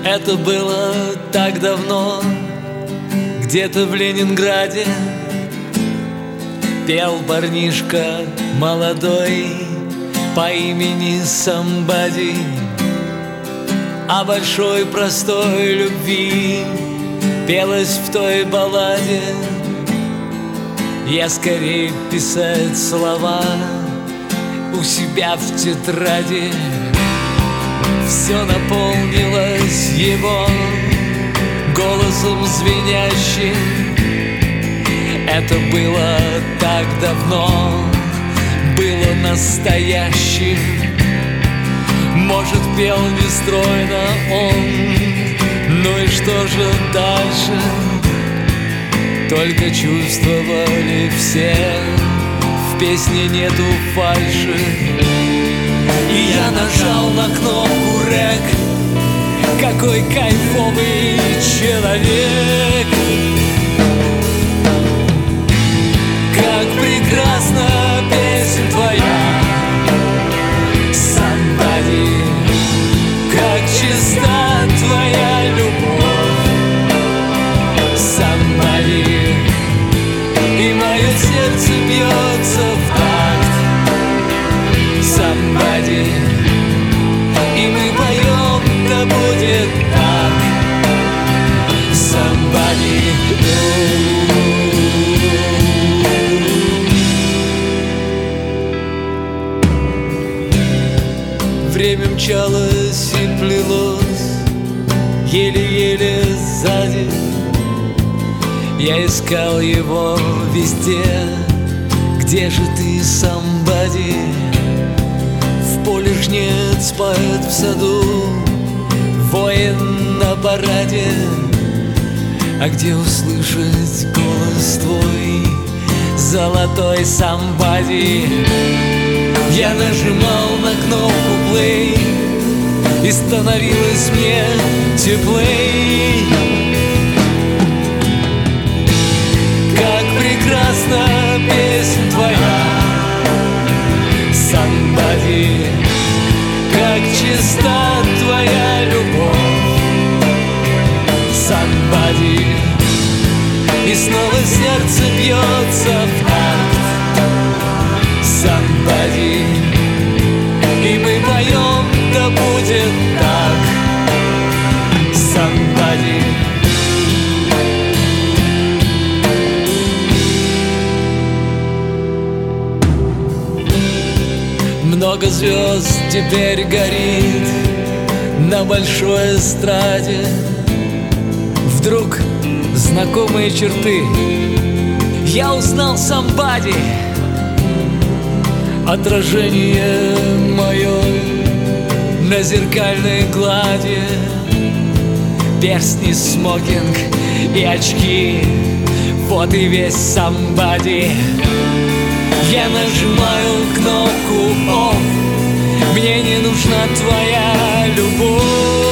Это было так давно, где-то в Ленинграде. Пел парнишка молодой по имени Somebody о большой простой любви. Пелось в той балладе: я скорее писать слова у себя в тетради. Все наполнилось его голосом звенящим. Это было так давно, было настоящим. Может, пел нестройно он, ну и что же дальше? Только чувствовали все, в песне нету фальши. И я нажал на кнопку рэк. Какой кайфовый человек! Как прекрасна песня твоя, Somebody, как чиста твоя любовь, Somebody, и мое сердце бьется в такт, Somebody, и мы поем, да будет так, Somebody. Время мчалось и плелось еле-еле сзади. Я искал его везде. Где же ты, Somebody? В поле жнец поет в саду, воин на параде. А где услышать голос твой, золотой Somebody? Я нажимал на кнопку play, и становилось мне теплей. Как прекрасна песня твоя, Somebody, как чиста твоя любовь, Somebody, и снова сердце бьется в такт, Somebody, и мы поем, да будет так, Somebody. Много звезд теперь горит на большой эстраде. Вдруг знакомые черты я узнал Somebody. Отражение мое на зеркальной глади, перстни, смокинг и очки, вот и весь Somebody. Я нажимаю кнопку off, мне не нужна твоя любовь.